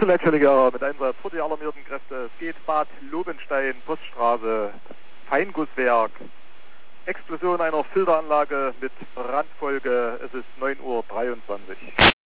Leitstelle mit Einsatz für die alarmierten Kräfte. Es geht Bad Lobenstein, Poststraße, Feingusswerk. Explosion einer Filteranlage mit Brandfolge. Es ist 9:23 Uhr.